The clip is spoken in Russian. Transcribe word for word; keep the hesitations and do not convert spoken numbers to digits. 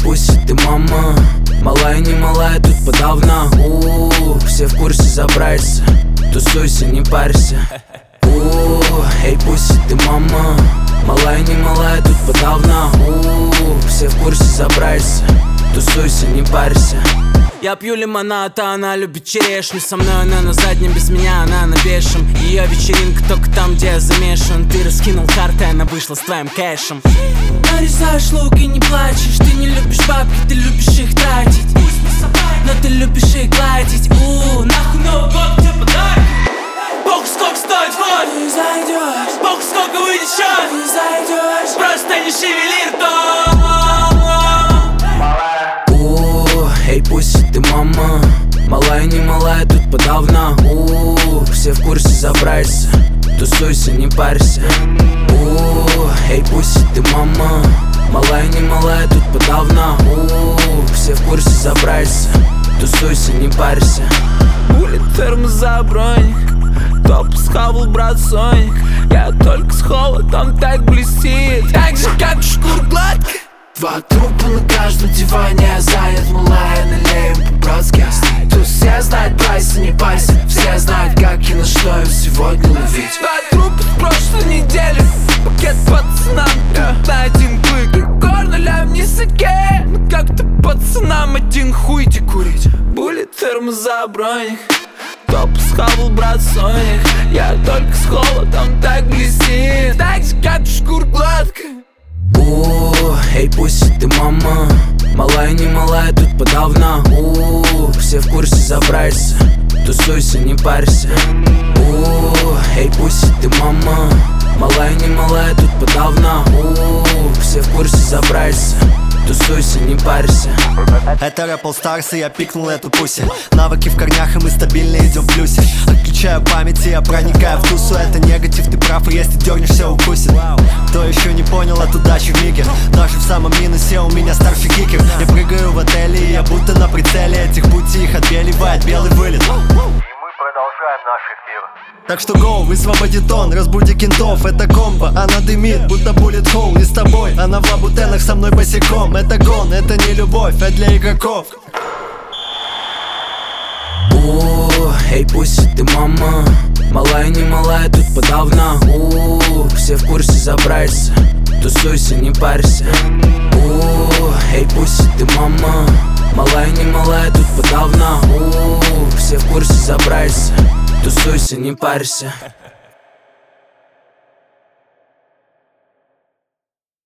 пусть ты мама, малая не малая, тут подавно. У, все в курсе, забрайся, тусуйся, не парься. У, эй, пусть ты мама, малая не малая, тут подавно. У, все в курсе, забрайся, тусуйся, не парься. Я пью лимонад, а она любит черешню. Со мной она на заднем, без меня она на бешем. Ее вечеринка только там, где я замешан. Ты раскинул карты, она вышла с твоим кэшем. Нарезаешь лук и не плачешь. Ты не любишь бабки, ты любишь их тратить. Но ты любишь их гладить. У, нахуй Новый год, тебе подарок. Похуй, сколько стоит вход, ты зайдешь. Похуй, сколько выйдет счет, ты зайдешь. Просто не шевели ртом. Эй, пусть ты мама, малая не малая, тут подавно. У, все в курсе, забрайся, тусуйся, не парься. У, эй, пусть ты мама, малая не малая, тут подавно. У, все в курсе, забрайся, тусуйся, не парься. Булит термоза броник, топ схавал брат Соник. Я только с холодом так блестит, так же как шкур гладкая. Два трупа на каждом диване, я занят, малая, налеем по-братски. Тут все знают прайс, не парься. Все знают, как и на что им сегодня ловить. Два трупа с прошлой недели, пакет пацанам, тут на один клык. Горнуля в низоке, но как-то пацанам один хуй те курить. Булит термоза броник, топ схавал брат Соник. Я только с холодом так блестит, так же как шкур гладкая. У, эй, пусть ты мама, малая не малая, тут подавно. У, все в курсе, забрайся, тусуйся, не парься. У, эй, пусть ты мама, малая не малая, тут подавно. У, все в курсе, забрайся, тусуйся, не парься. Это рэп All Stars, и я пикнул эту пуси. Навыки в корнях, и мы стабильно идем в плюсе. Отключаю память, и я проникаю в тусу. Это негатив, ты прав, и если дернешься, укусит. Кто еще не понял от удачи в миге? Даже в самом минусе у меня старший кикер. Я прыгаю в отеле, и я будто на прицеле. Этих пути их отбеливает белый вылет. Продолжаем наш эфир. Так что гоу, высвободи тон, разбуди кентов. Это комбо, она дымит, будто буллет хоу. Не с тобой, она в лабутенах, со мной босиком. Это гон, это не любовь, а для игроков. У, эй, пусть ты мама, малая не малая, тут подавно. У, все в курсе, забрайся, тусуйся, не парься. У, эй, пусть ты мама, малая не малая, тут подавно. У, все в курсе, забрайся, тусуйся, не парься.